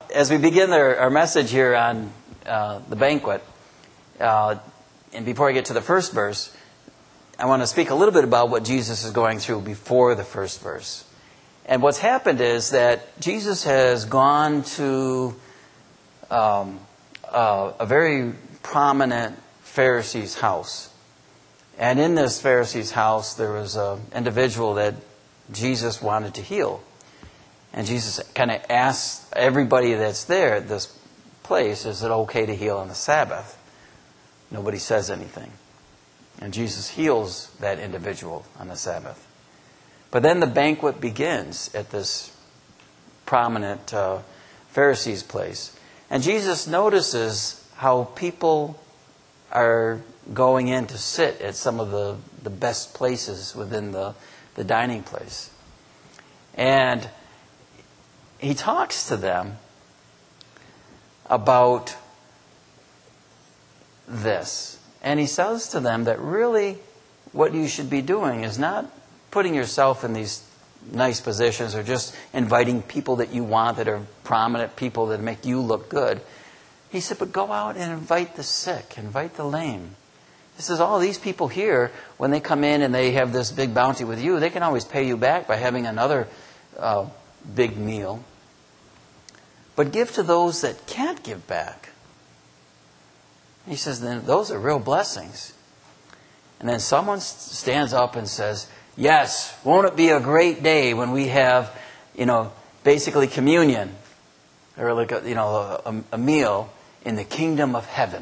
As we begin our message here on the banquet, and before I get to the first verse, I want to speak a little bit about what Jesus is going through before the first verse. And what's happened is that Jesus has gone to a very prominent Pharisee's house. And in this Pharisee's house, there was an individual that Jesus wanted to heal. And Jesus kind of asked everybody that's there at this place, is it okay to heal on the Sabbath? Nobody says anything. And Jesus heals that individual on the Sabbath. But then the banquet begins at this prominent Pharisee's place. And Jesus notices how people are going in to sit at some of the best places within the dining place. And he talks to them about this. And he says to them that really what you should be doing is not putting yourself in these nice positions or just inviting people that you want that are prominent people that make you look good. He said, but go out and invite the sick, invite the lame. He says, all these people here, when they come in and they have this big bounty with you, they can always pay you back by having another big meal. But give to those that can't give back. He says, then those are real blessings. And then someone stands up and says, yes, won't it be a great day when we have, basically communion or like a meal in the kingdom of heaven.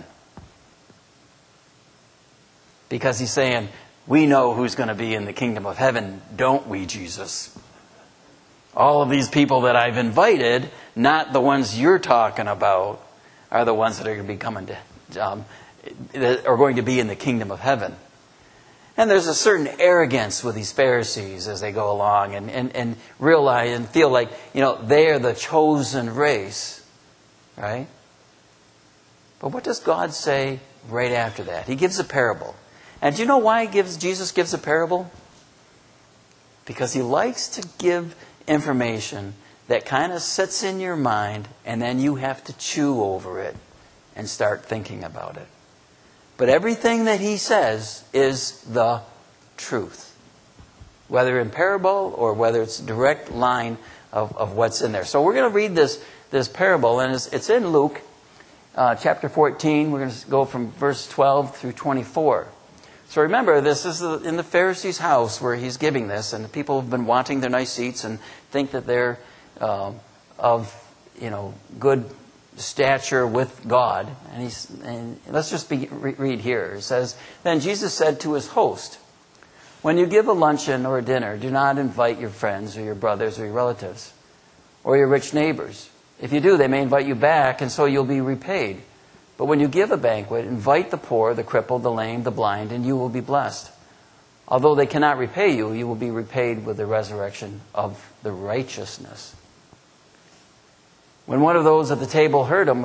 Because he's saying, we know who's going to be in the kingdom of heaven, don't we, Jesus? All of these people that I've invited, not the ones you're talking about, are the ones that are going to be coming that are going to be in the kingdom of heaven. And there's a certain arrogance with these Pharisees as they go along and realize and feel like, they are the chosen race, right? But what does God say right after that? He gives a parable. And do you know why Jesus gives a parable? Because he likes to give information that kind of sits in your mind and then you have to chew over it and start thinking about it. But everything that he says is the truth. Whether in parable or whether it's a direct line of what's in there. So we're going to read this parable, and it's in Luke chapter 14. We're going to go from verse 12 through 24. So remember, this is in the Pharisee's house where he's giving this, and the people have been wanting their nice seats and think that they're of good stature with God. And let's just read here. It says, then Jesus said to his host, when you give a luncheon or a dinner, do not invite your friends or your brothers or your relatives or your rich neighbors. If you do, they may invite you back, and so you'll be repaid. But when you give a banquet, invite the poor, the crippled, the lame, the blind, and you will be blessed. Although they cannot repay you, you will be repaid with the resurrection of the righteousness. When one of those at the table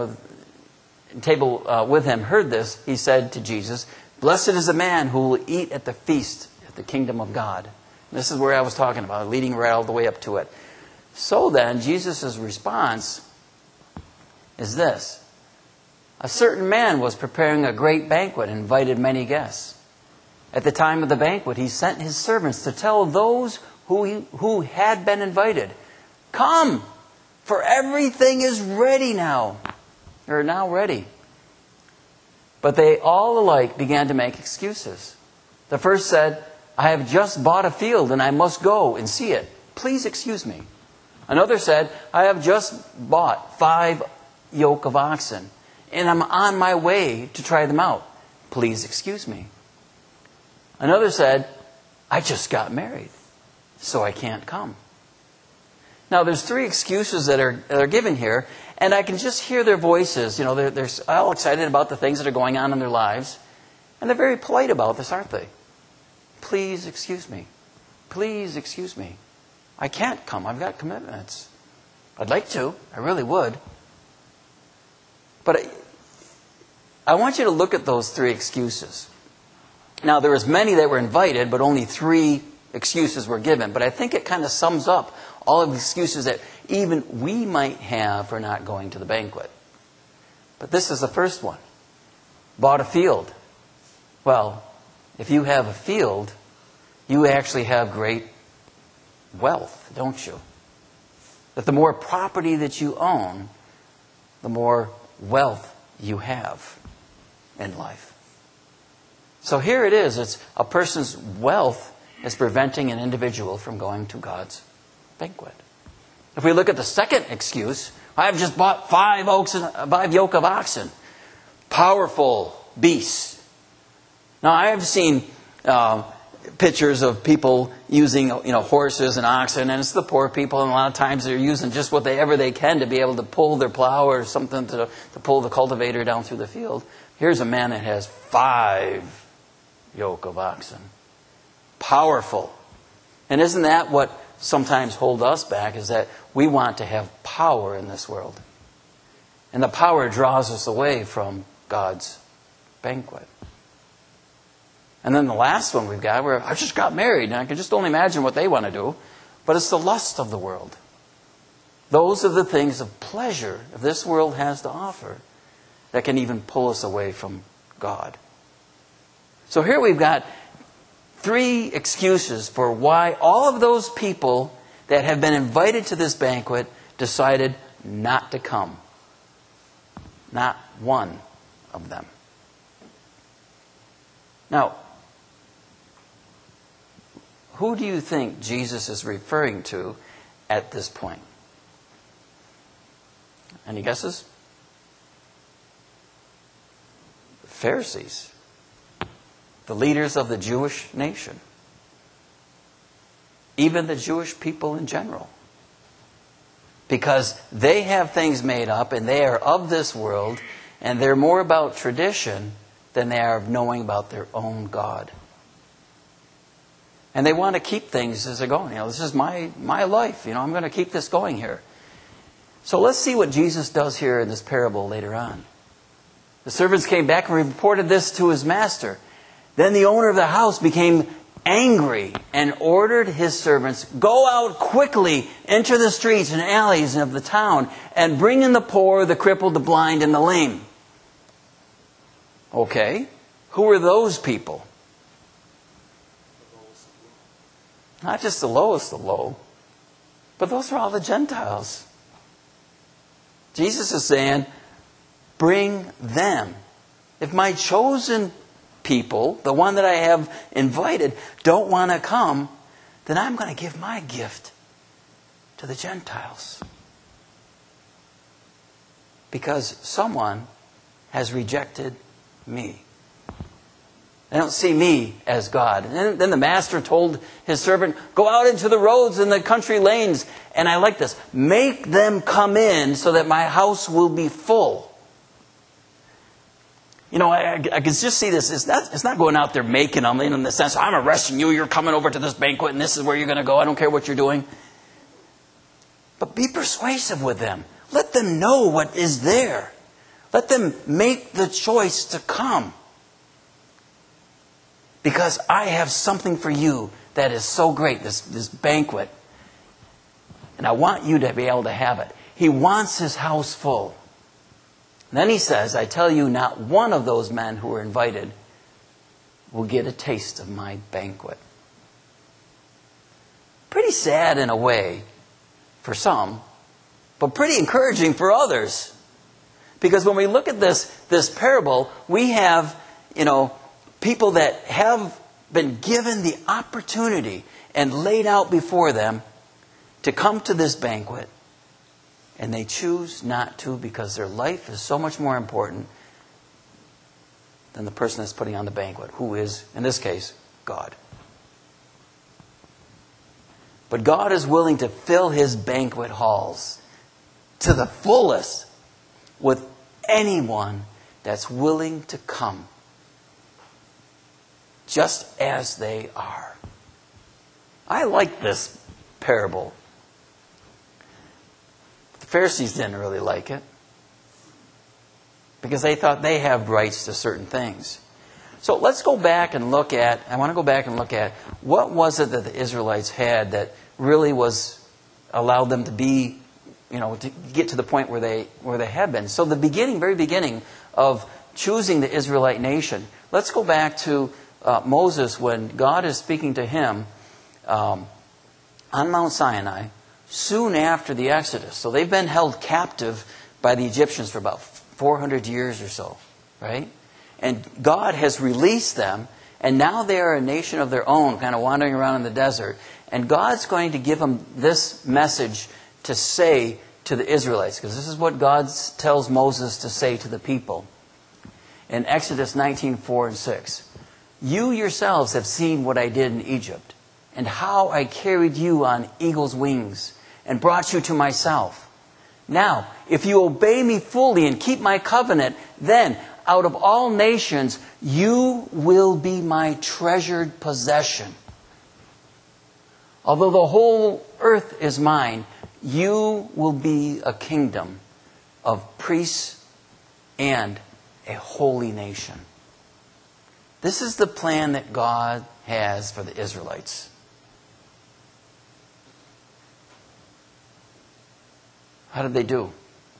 with him heard this, he said to Jesus, blessed is the man who will eat at the feast at the kingdom of God. And this is where I was talking about, leading right all the way up to it. So then, Jesus' response is this. A certain man was preparing a great banquet and invited many guests. At the time of the banquet, he sent his servants to tell those who had been invited, come, for everything is ready now. Or now ready. But they all alike began to make excuses. The first said, I have just bought a field and I must go and see it. Please excuse me. Another said, I have just bought 5 yoke of oxen and I'm on my way to try them out. Please excuse me. Another said, I just got married, so I can't come. Now, there's 3 excuses that are given here, and I can just hear their voices. They're all excited about the things that are going on in their lives, and they're very polite about this, aren't they? Please excuse me. Please excuse me. I can't come. I've got commitments. I'd like to. I really would. But I want you to look at those 3 excuses. Now, there was many that were invited, but only 3 excuses were given. But I think it kind of sums up all of the excuses that even we might have for not going to the banquet. But this is the first one. Bought a field. Well, if you have a field, you actually have great wealth, don't you? That the more property that you own, the more wealth you have in life. So here it is. It's a person's wealth is preventing an individual from going to God's banquet. If we look at the second excuse, I've just bought 5 yoke of oxen. Powerful beasts. Now, I have seen pictures of people using, horses and oxen, and it's the poor people, and a lot of times they're using just whatever they can to be able to pull their plow or something to pull the cultivator down through the field. Here's a man that has 5 yoke of oxen. Powerful. And isn't that what sometimes holds us back, is that we want to have power in this world. And the power draws us away from God's banquet. And then the last one we've got, where I just got married, and I can just only imagine what they want to do. But it's the lust of the world. Those are the things of pleasure that this world has to offer that can even pull us away from God. So here we've got 3 excuses for why all of those people that have been invited to this banquet decided not to come. Not one of them. Now, who do you think Jesus is referring to at this point? Any guesses? The Pharisees. The leaders of the Jewish nation. Even the Jewish people in general. Because they have things made up and they are of this world, and they're more about tradition than they are of knowing about their own God. And they want to keep things as they're going. This is my life. I'm going to keep this going here. So let's see what Jesus does here in this parable later on. The servants came back and reported this to his master. Then the owner of the house became angry and ordered his servants, "Go out quickly into the streets and alleys of the town and bring in the poor, the crippled, the blind, and the lame." Okay, who are those people? Not just the lowest of low, but those are all the Gentiles. Jesus is saying, bring them. If my chosen people, the one that I have invited, don't want to come, then I'm going to give my gift to the Gentiles. Because someone has rejected me. They don't see me as God. And then the master told his servant, "Go out into the roads and the country lanes." And I like this. "Make them come in so that my house will be full." I can just see this. It's not going out there making them in the sense, "I'm arresting you. You're coming over to this banquet and this is where you're going to go. I don't care what you're doing." But be persuasive with them. Let them know what is there. Let them make the choice to come. Because I have something for you that is so great, this banquet. And I want you to be able to have it. He wants his house full. And then he says, "I tell you, not one of those men who were invited will get a taste of my banquet." Pretty sad in a way for some, but pretty encouraging for others. Because when we look at this parable, we have, people that have been given the opportunity and laid out before them to come to this banquet, and they choose not to because their life is so much more important than the person that's putting on the banquet, who is, in this case, God. But God is willing to fill his banquet halls to the fullest with anyone that's willing to come, just as they are. I like this parable. The Pharisees didn't really like it because they thought they have rights to certain things. So let's go back and look at what was it that the Israelites had that really was allowed them to be, to get to the point where they have been. So the very beginning of choosing the Israelite nation. Let's go back to Moses when God is speaking to him on Mount Sinai soon after the Exodus. So they've been held captive by the Egyptians for about 400 years or so, right? And God has released them, and now they are a nation of their own, kind of wandering around in the desert. And God's going to give them this message to say to the Israelites, because this is what God tells Moses to say to the people. In Exodus 19:4 and 6, "You yourselves have seen what I did in Egypt, and how I carried you on eagle's wings, and brought you to myself. Now, if you obey me fully and keep my covenant, then out of all nations you will be my treasured possession. Although the whole earth is mine, you will be a kingdom of priests and a holy nation." This is the plan that God has for the Israelites. How did they do?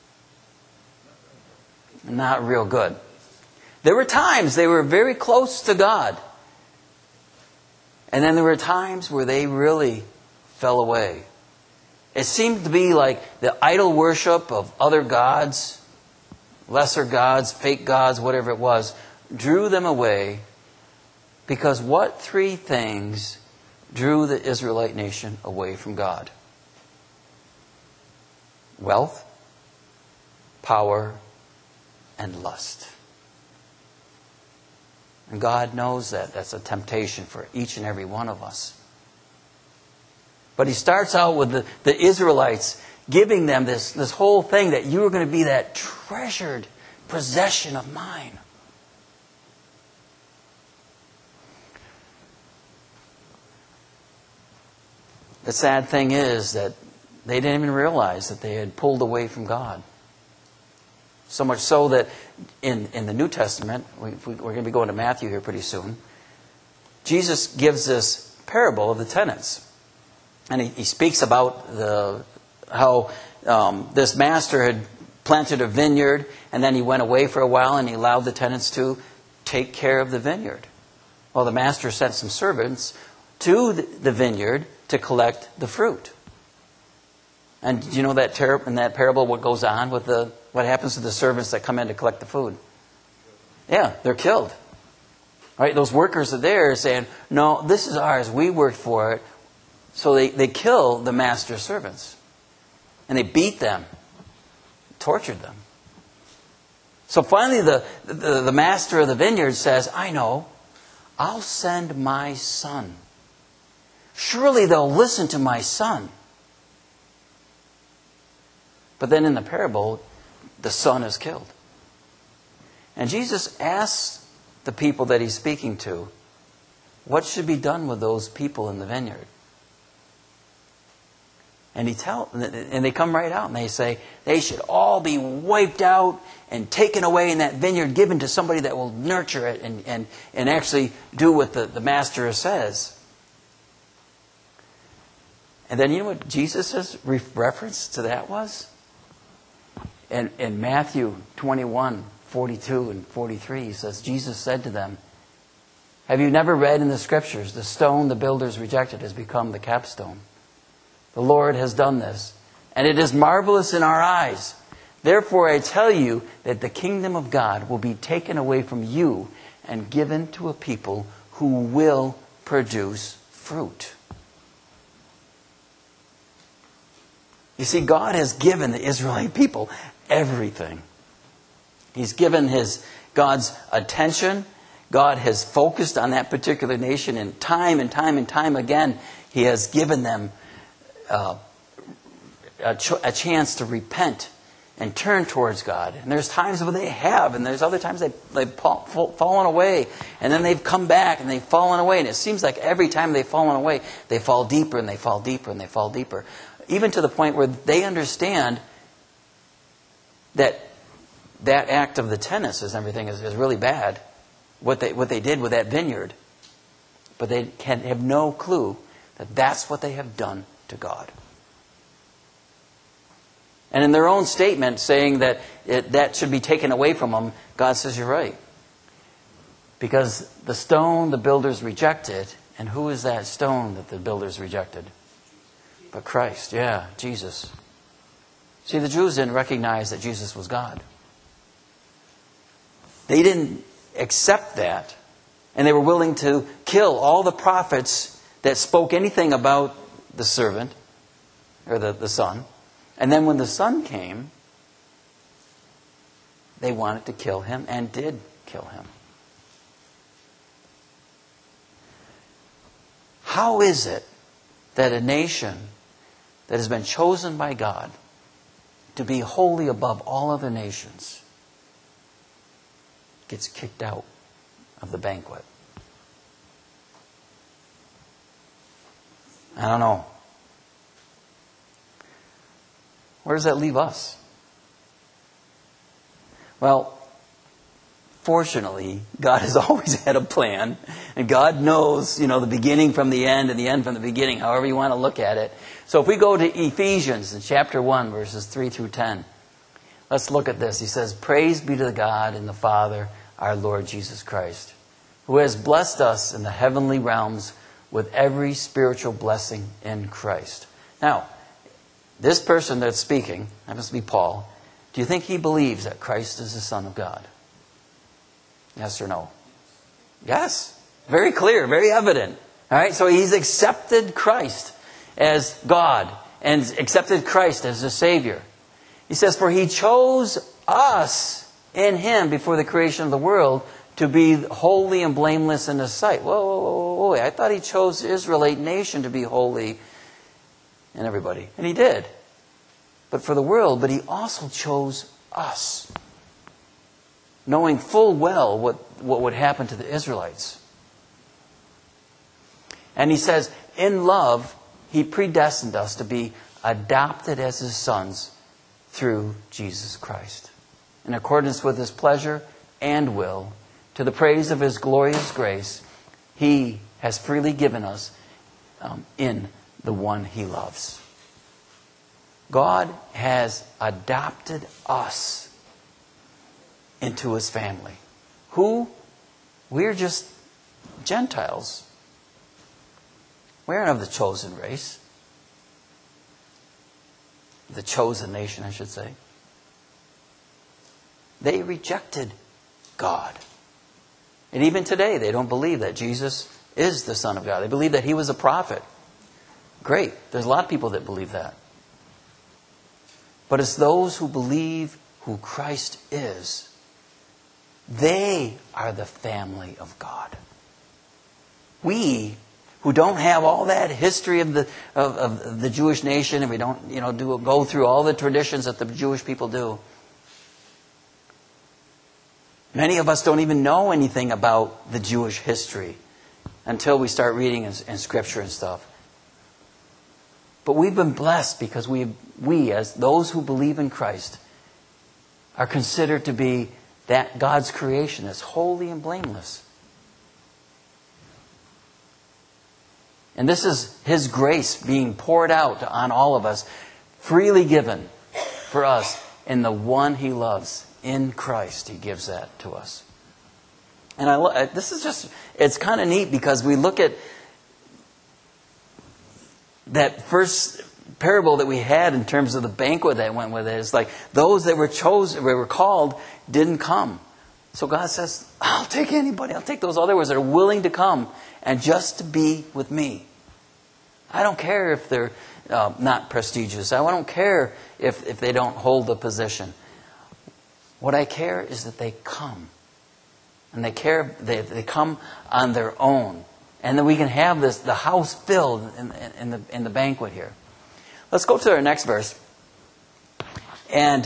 Not real good. There were times they were very close to God. And then there were times where they really fell away. It seemed to be like the idol worship of other gods, lesser gods, fake gods, whatever it was, drew them away. Because what three things drew the Israelite nation away from God? Wealth, power, and lust. And God knows that. That's a temptation for each and every one of us. But He starts out with the Israelites, giving them this whole thing that you are going to be that treasured possession of mine. The sad thing is that they didn't even realize that they had pulled away from God. So much so that in the New Testament, we're going to be going to Matthew here pretty soon, Jesus gives this parable of the tenants. And he speaks about how this master had planted a vineyard, and then he went away for a while and he allowed the tenants to take care of the vineyard. Well, the master sent some servants to the vineyard to collect the fruit. And do you know that in that parable what goes on with what happens to the servants that come in to collect the food? Yeah, they're killed. Right? Those workers are there saying, "No, this is ours. We worked for it." So they kill the master's servants. And they beat them, tortured them. So finally the master of the vineyard says, "I know, I'll send my son. Surely they'll listen to my son." But then in the parable, the son is killed. And Jesus asks the people that He's speaking to, what should be done with those people in the vineyard? And they come right out and they say, they should all be wiped out and taken away in that vineyard, given to somebody that will nurture it and actually do what the master says. And then you know what Jesus' reference to that was? In Matthew 21, 42 and 43, he says, Jesus said to them, "Have you never read in the Scriptures, the stone the builders rejected has become the capstone? The Lord has done this, and it is marvelous in our eyes. Therefore I tell you that the kingdom of God will be taken away from you and given to a people who will produce fruit." You see, God has given the Israelite people everything. He's given God's attention. God has focused on that particular nation, and time again, He has given them a chance to repent and turn towards God. And there's times where they have, and there's other times they've fallen away, and then they've come back and they've fallen away. And it seems like every time they've fallen away, they fall deeper and they fall deeper and they fall deeper. Even to the point where they understand that act of the tenants and everything is really bad, what they did with that vineyard. But they have no clue that that's what they have done to God. And in their own statement saying that that should be taken away from them, God says, you're right. Because the stone the builders rejected, and who is that stone that the builders rejected? But Christ, yeah, Jesus. See, the Jews didn't recognize that Jesus was God. They didn't accept that. And they were willing to kill all the prophets that spoke anything about the servant, or the Son. And then when the Son came, they wanted to kill him and did kill him. How is it that a nation that has been chosen by God to be holy above all other nations gets kicked out of the banquet? I don't know. Where does that leave us? Well, fortunately, God has always had a plan. And God knows, the beginning from the end and the end from the beginning, however you want to look at it. So if we go to Ephesians in chapter 1, verses 3 through 10, let's look at this. He says, "Praise be to God and the Father, our Lord Jesus Christ, who has blessed us in the heavenly realms with every spiritual blessing in Christ." Now, this person that's speaking, that must be Paul, do you think he believes that Christ is the Son of God? Yes or no? Yes. Very clear, very evident. All right, so he's accepted Christ as God and accepted Christ as the Savior. He says, "For he chose us in him before the creation of the world to be holy and blameless in his sight." Whoa. I thought he chose the Israelite nation to be holy and everybody. And he did. But for the world, but he also chose us, knowing full well what would happen to the Israelites. And he says, in love, he predestined us to be adopted as his sons through Jesus Christ, in accordance with his pleasure and will, to the praise of his glorious grace, he has freely given us in the one he loves. God has adopted us into his family. Who? We're just Gentiles. We aren't of the chosen race. The chosen nation, I should say. They rejected God. And even today, they don't believe that Jesus is the Son of God. They believe that he was a prophet. Great. There's a lot of people that believe that. But it's those who believe who Christ is. They are the family of God. We, who don't have all that history of the Jewish nation, and we don't go through all the traditions that the Jewish people do. Many of us don't even know anything about the Jewish history until we start reading in Scripture and stuff. But we've been blessed because we, as those who believe in Christ, are considered to be that God's creation that's holy and blameless. And this is his grace being poured out on all of us, freely given for us in the one he loves. In Christ, he gives that to us. And this is just, it's kind of neat because we look at that first parable that we had in terms of the banquet that went with it. It's like those that were chosen, were called, didn't come. So God says, I'll take anybody. I'll take those other ones that are willing to come and just to be with me. I don't care if they're not prestigious. I don't care if they don't hold a position. What I care is that they come. And they come on their own. And then we can have the house filled in the banquet here. Let's go to our next verse. And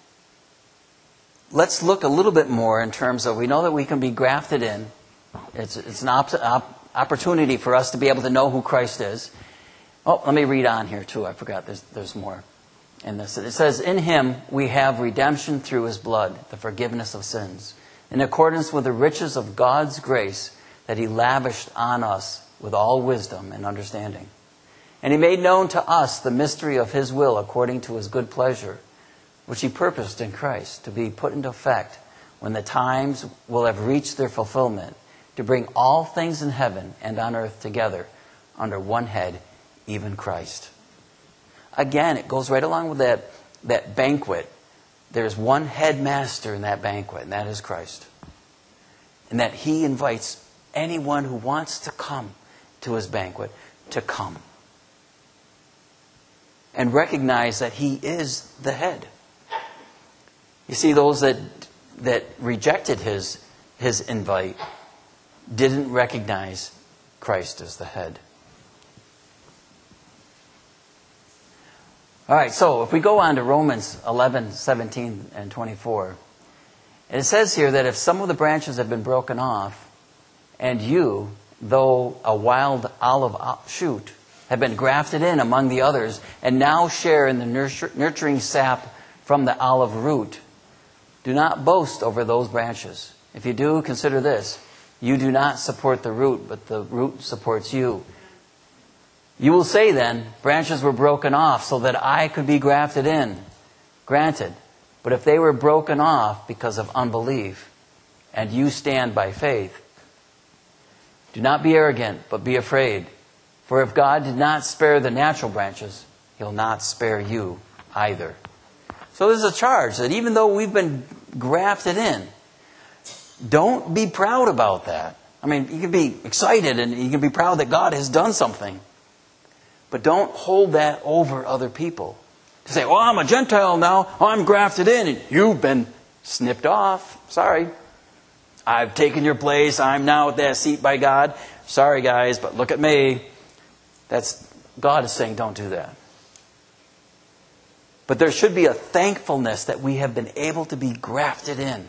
let's look a little bit more in terms of, we know that we can be grafted in. It's an opportunity for us to be able to know who Christ is. Oh, let me read on here too. I forgot there's more in this. It says, in him we have redemption through his blood, the forgiveness of sins, in accordance with the riches of God's grace that he lavished on us with all wisdom and understanding. And he made known to us the mystery of his will according to his good pleasure, which he purposed in Christ to be put into effect when the times will have reached their fulfillment, to bring all things in heaven and on earth together under one head, even Christ. Again, it goes right along with that banquet. There's one headmaster in that banquet, and that is Christ. And that he invites anyone who wants to come to his banquet to come. And recognize that he is the head. You see, those that rejected his invite didn't recognize Christ as the head. All right, so if we go on to Romans 11, 17, and 24, it says here that if some of the branches have been broken off, and you, though a wild olive shoot, have been grafted in among the others, and now share in the nurturing sap from the olive root, do not boast over those branches. If you do, consider this: you do not support the root, but the root supports you. You will say then, branches were broken off so that I could be grafted in. Granted, but if they were broken off because of unbelief, and you stand by faith, do not be arrogant, but be afraid. For if God did not spare the natural branches, He'll not spare you either. So there's a charge that even though we've been grafted in, don't be proud about that. I mean, you can be excited and you can be proud that God has done something. But don't hold that over other people. To say, well, I'm a Gentile now, I'm grafted in, and you've been snipped off. Sorry. I've taken your place, I'm now at that seat by God. Sorry, guys, but look at me. God is saying, don't do that. But there should be a thankfulness that we have been able to be grafted in.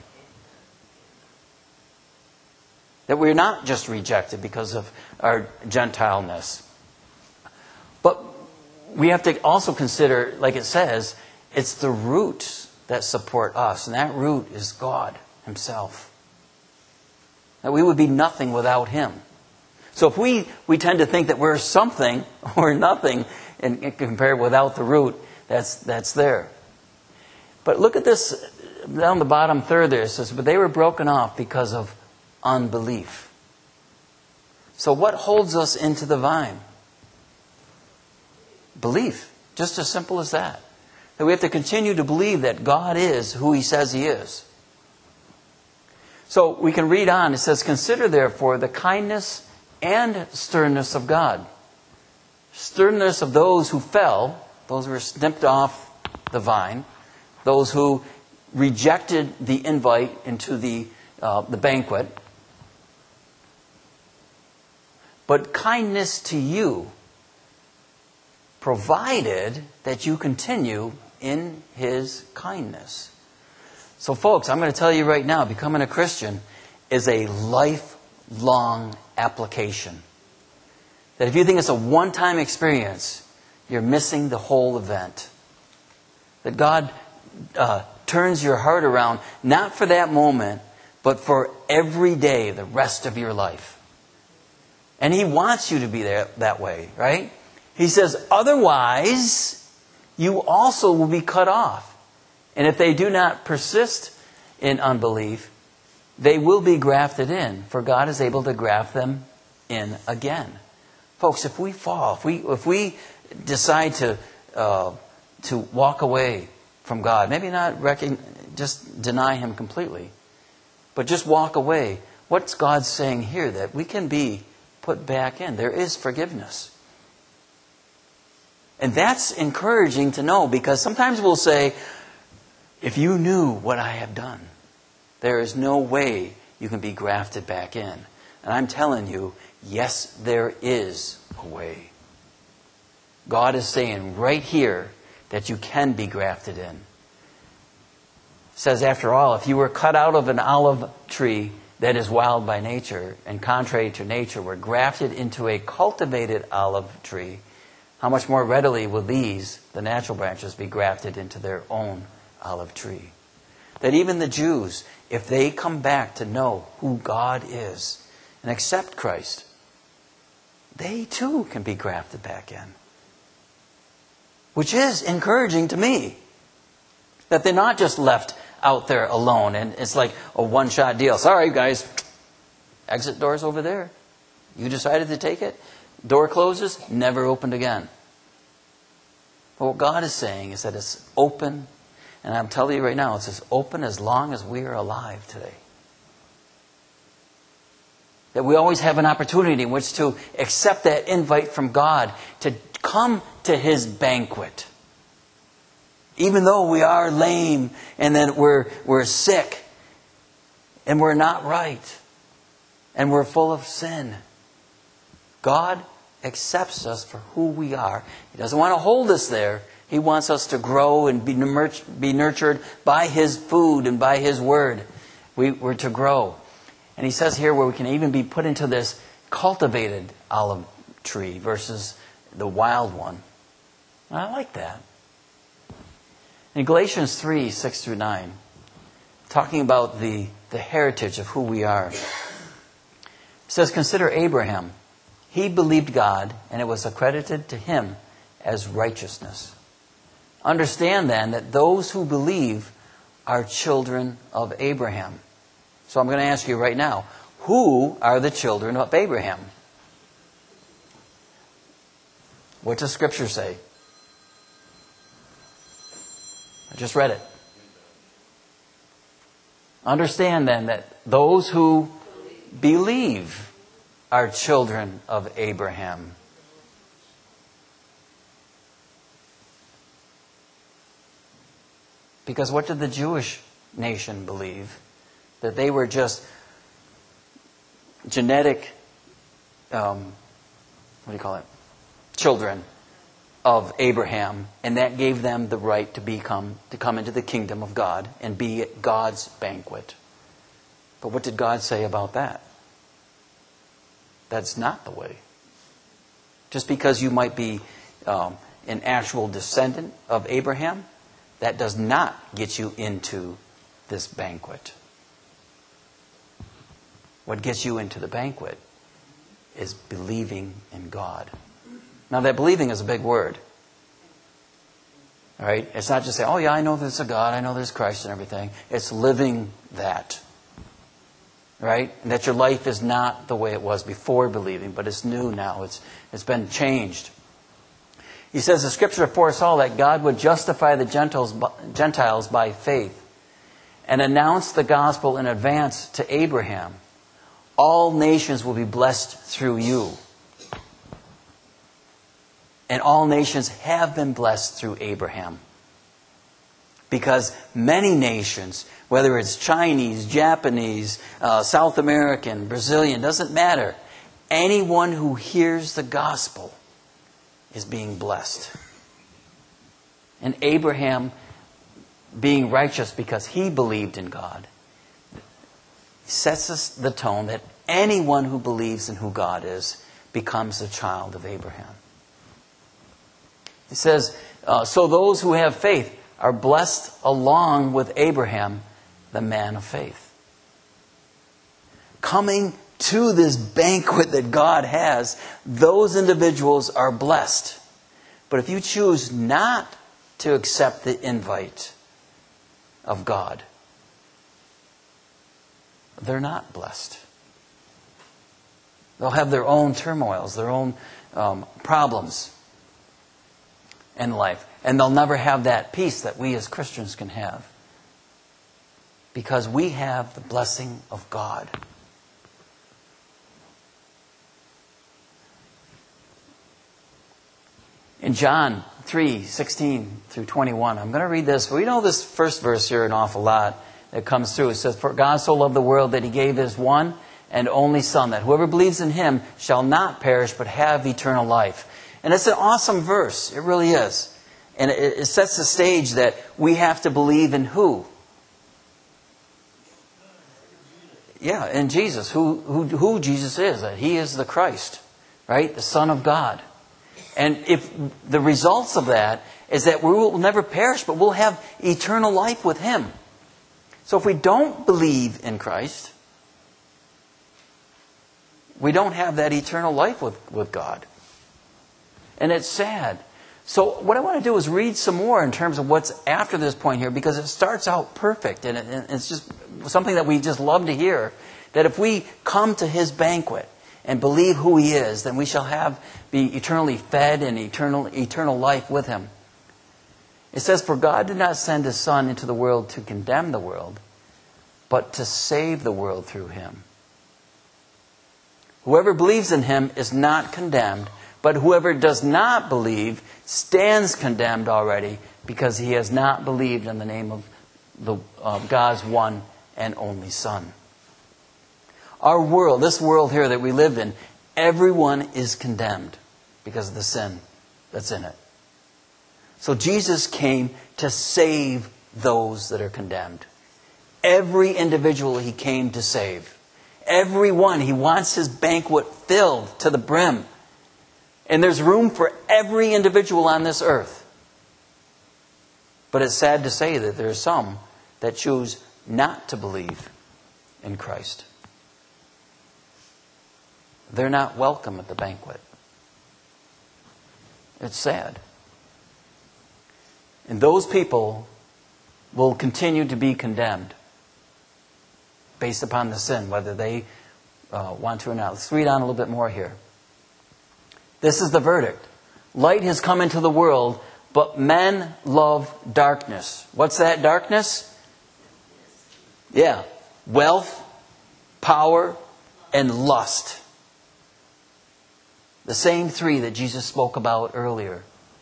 That we're not just rejected because of our Gentileness. But we have to also consider, like it says, it's the roots that support us. And that root is God Himself. That we would be nothing without Him. So if we tend to think that we're something or nothing and compare without the root, that's there. But look at this, down the bottom third there, it says, but they were broken off because of unbelief. So what holds us into the vine? Belief. Just as simple as that. That we have to continue to believe that God is who He says He is. So we can read on. It says, consider therefore the kindness and sternness of God. Sternness of those who fell, those who were snipped off the vine, those who rejected the invite into the banquet. But kindness to you, provided that you continue in His kindness. So folks, I'm going to tell you right now, becoming a Christian is a lifelong application. That if you think it's a one-time experience, you're missing the whole event. That God turns your heart around, not for that moment, but for every day, the rest of your life. And He wants you to be there that way, right? He says, otherwise, you also will be cut off. And if they do not persist in unbelief, they will be grafted in, for God is able to graft them in again. Folks, if we fall, if we decide to walk away from God, maybe not just deny Him completely, but just walk away, what's God saying here? That we can be put back in. There is forgiveness. And that's encouraging to know, because sometimes we'll say, if you knew what I have done, there is no way you can be grafted back in. And I'm telling you, yes, there is a way. God is saying right here that you can be grafted in. It says, after all, if you were cut out of an olive tree that is wild by nature and contrary to nature, were grafted into a cultivated olive tree, how much more readily will these, the natural branches, be grafted into their own olive tree? That even the Jews, if they come back to know who God is and accept Christ, they too can be grafted back in. Which is encouraging to me. That they're not just left out there alone and it's like a one-shot deal. Sorry, guys, exit door's over there. You decided to take it. Door closes, never opened again. But what God is saying is that it's open, and I'm telling you right now, it's as open as long as we are alive today. That we always have an opportunity in which to accept that invite from God to come to His banquet. Even though we are lame and that we're sick and we're not right and we're full of sin, God accepts us for who we are. He doesn't want to hold us there. He wants us to grow and be nurtured by His food and by His Word. We're to grow. And He says here where we can even be put into this cultivated olive tree versus the wild one. And I like that. In Galatians 3, 6 through 9, talking about the heritage of who we are, it says, "Consider Abraham. He believed God, and it was accredited to him as righteousness. Understand then that those who believe are children of Abraham." So I'm going to ask you right now, who are the children of Abraham? What does Scripture say? I just read it. Understand then that those who believe are children of Abraham. Because what did the Jewish nation believe? That they were just genetic, children of Abraham, and that gave them the right to come into the kingdom of God and be at God's banquet. But what did God say about that? That's not the way. Just because you might be an actual descendant of Abraham, that does not get you into this banquet. What gets you into the banquet is believing in God. Now that believing is a big word. All right? It's not just saying, oh yeah, I know there's a God, I know there's Christ and everything. It's living that. Right? And that your life is not the way it was before believing, but it's new now. It's been changed. He says the Scripture foresaw that God would justify the Gentiles by faith and announce the gospel in advance to Abraham. All nations will be blessed through you. And all nations have been blessed through Abraham. Because many nations, whether it's Chinese, Japanese, South American, Brazilian, doesn't matter. Anyone who hears the gospel is being blessed. And Abraham, being righteous because he believed in God, sets us the tone that anyone who believes in who God is becomes a child of Abraham. He says, so those who have faith are blessed along with Abraham, the man of faith. Coming to this banquet that God has, those individuals are blessed. But if you choose not to accept the invite of God, they're not blessed. They'll have their own turmoils, their own problems in life. And they'll never have that peace that we as Christians can have. Because we have the blessing of God. In John 3:16 through 21, I'm going to read this. We know this first verse here an awful lot that comes through. It says, "For God so loved the world that He gave His one and only Son, that whoever believes in Him shall not perish but have eternal life." And it's an awesome verse. It really is. And it sets the stage that we have to believe in who? Yeah, in Jesus. Who Jesus is. That He is the Christ. Right? The Son of God. And if the results of that is that we will never perish, but we'll have eternal life with Him. So if we don't believe in Christ, we don't have that eternal life with God. And it's sad. So what I want to do is read some more in terms of what's after this point here, because it starts out perfect, and it's just something that we just love to hear, that if we come to his banquet and believe who he is, then we shall be eternally fed and eternal life with him. It says, "For God did not send his Son into the world to condemn the world, but to save the world through him. Whoever believes in him is not condemned, but whoever does not believe stands condemned already, because he has not believed in the name of God's one and only Son." Our world, this world here that we live in, everyone is condemned because of the sin that's in it. So Jesus came to save those that are condemned. Every individual he came to save. Everyone, he wants his banquet filled to the brim. And there's room for every individual on this earth. But it's sad to say that there are some that choose not to believe in Christ. They're not welcome at the banquet. It's sad. And those people will continue to be condemned based upon the sin, whether they want to or not. Let's read on a little bit more here. This is the verdict. Light has come into the world, but men love darkness. What's that darkness? Yeah. Wealth, power, and lust. The same three that Jesus spoke about earlier.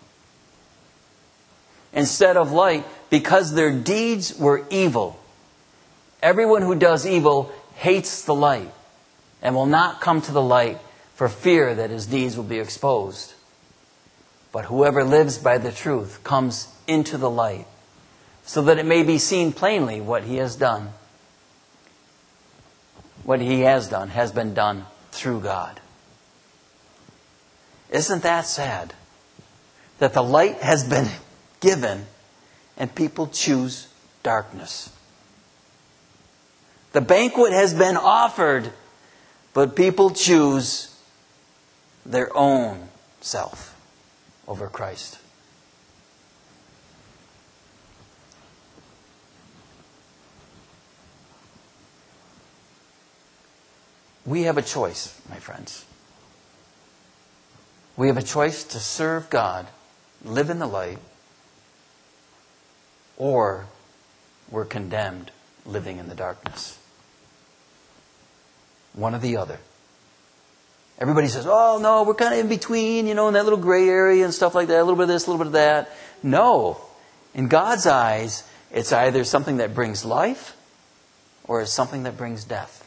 Instead of light, because their deeds were evil. Everyone who does evil hates the light and will not come to the light for fear that his deeds will be exposed. But whoever lives by the truth comes into the light, so that it may be seen plainly what he has done. What he has done has been done through God. Isn't that sad? That the light has been given and people choose darkness. The banquet has been offered, but people choose their own self over Christ. We have a choice, my friends. We have a choice to serve God, live in the light, or we're condemned living in the darkness. One or the other. Everybody says, "Oh, no, we're kind of in between, in that little gray area and stuff like that, a little bit of this, a little bit of that." No. In God's eyes, it's either something that brings life or it's something that brings death.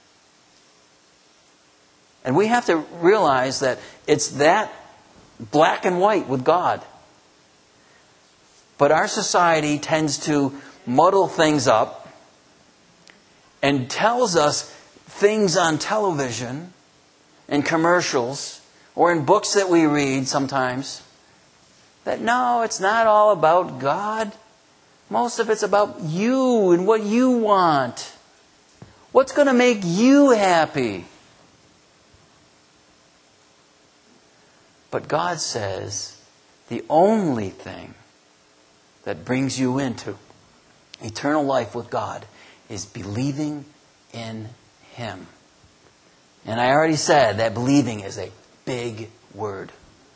And we have to realize that it's that black and white with God. But our society tends to muddle things up and tells us things on television and commercials or in books that we read sometimes that no, it's not all about God. Most of it's about you and what you want. What's going to make you happy? But God says the only thing that brings you into eternal life with God is believing in Him. And I already said that believing is a big word.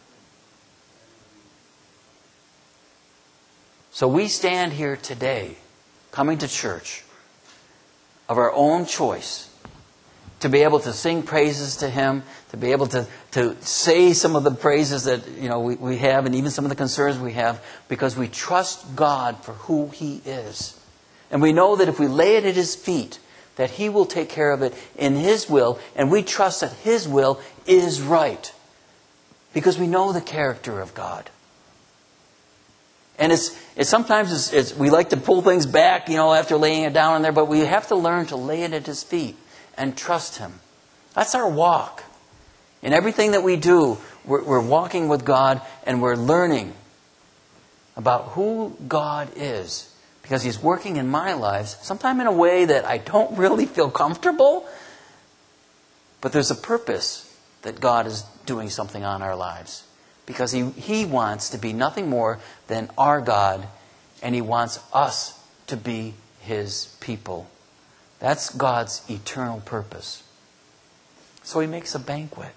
So we stand here today, coming to church, of our own choice, to be able to sing praises to Him, to be able to say some of the praises that we have, and even some of the concerns we have, because we trust God for who He is. And we know that if we lay it at His feet, that He will take care of it in His will, and we trust that His will is right. Because we know the character of God. And it's sometimes we like to pull things back, after laying it down in there, but we have to learn to lay it at His feet and trust Him. That's our walk. In everything that we do, we're walking with God and we're learning about who God is. Because He's working in my lives, sometimes in a way that I don't really feel comfortable. But there's a purpose that God is doing something on our lives. because He wants to be nothing more than our God, and He wants us to be His people. That's God's eternal purpose. So He makes a banquet.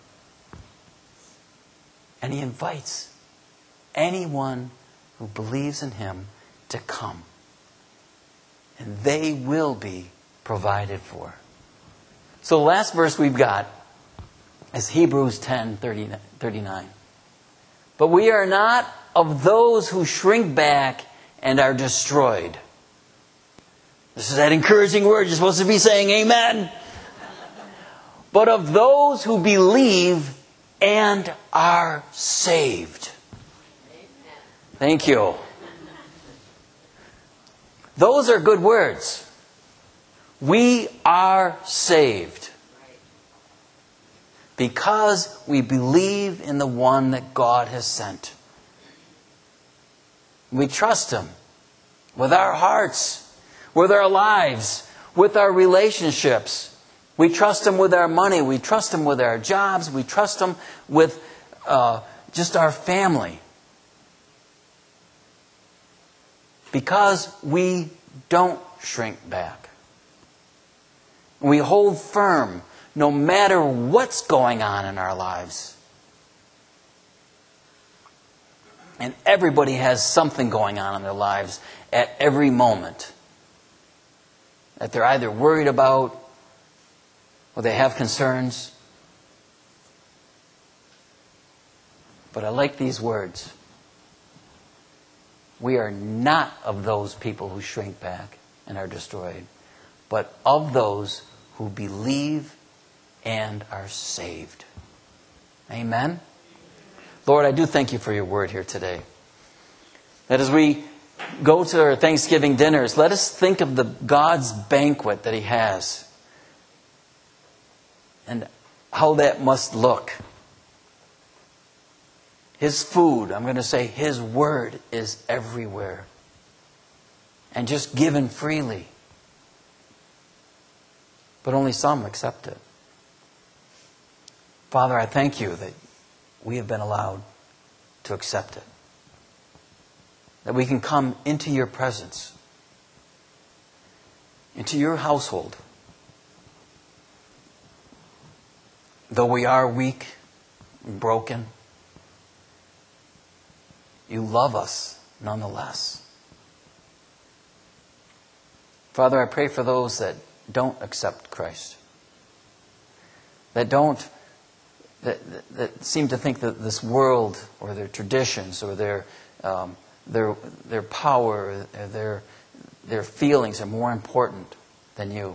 And He invites anyone who believes in Him to come. And they will be provided for. So the last verse we've got is Hebrews 10:39. But we are not of those who shrink back and are destroyed. This is that encouraging word. You're supposed to be saying amen. But of those who believe and are saved. Thank you. Those are good words. We are saved because we believe in the one that God has sent. We trust Him with our hearts, with our lives, with our relationships. We trust Him with our money. We trust Him with our jobs. We trust Him with just our family. Because we don't shrink back. We hold firm no matter what's going on in our lives. And everybody has something going on in their lives at every moment that they're either worried about or they have concerns. But I like these words. We are not of those people who shrink back and are destroyed, but of those who believe and are saved. Amen? Lord, I do thank You for Your word here today. That as we go to our Thanksgiving dinners, let us think of the God's banquet that He has and how that must look. His food, I'm going to say His word is everywhere and just given freely. But only some accept it. Father, I thank You that we have been allowed to accept it. That we can come into Your presence, into Your household. Though we are weak and broken, You love us nonetheless. Father, I pray for those that don't accept Christ. That seem to think that this world or their traditions or their power, their feelings are more important than You.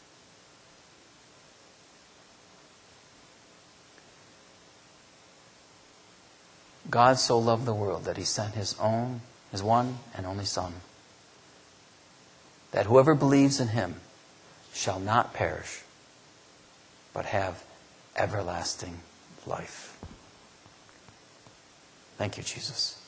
God so loved the world that He sent His one and only Son, that whoever believes in Him shall not perish, but have everlasting life. Thank You, Jesus.